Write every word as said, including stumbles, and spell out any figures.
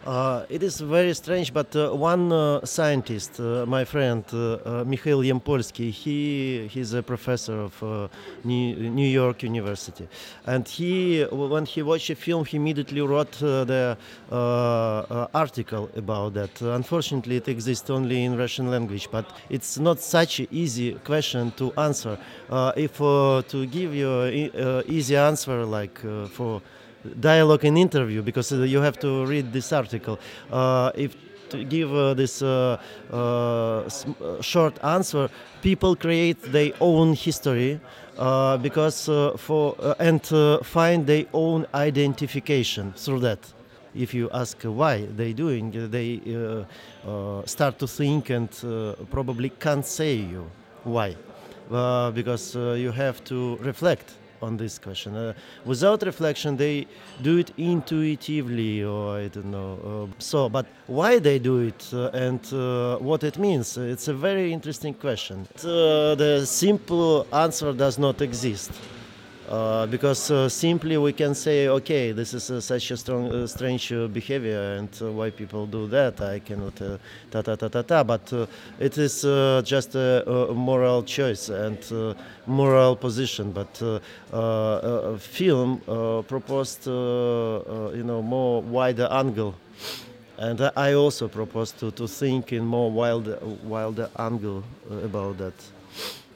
Uh, it is very strange, but uh, one uh, scientist, uh, my friend uh, uh, Mikhail Yampolsky, he he's a professor of uh, New, New York University, and he when he watched a film, he immediately wrote uh, the uh, uh, article about that. Unfortunately, it exists only in Russian language, but it's not such an easy question to answer. Uh, if uh, to give you an uh, easy answer, like uh, for dialogue in interview, because uh, you have to read this article. Uh, if to give uh, this uh, uh, sm- uh, short answer, people create their own history uh, because uh, for uh, and uh, find their own identification through that. If you ask why they doing, uh, they uh, uh, start to think and uh, probably can't say you why, uh, because uh, you have to reflect on this question. Uh, without reflection, they do it intuitively, or I don't know. Uh, so, but why they do it uh, and uh, what it means? It's a very interesting question. Uh, the simple answer does not exist. Uh, because uh, simply we can say, okay, this is uh, such a strong, uh, strange uh, behavior, and uh, why people do that, I cannot uh, ta ta ta ta ta. But uh, it is uh, just a, a moral choice and uh, moral position. But uh, uh, a film uh, proposed, uh, uh, you know, more wider angle, and I also propose to, to think in more wild, wilder angle uh, about that.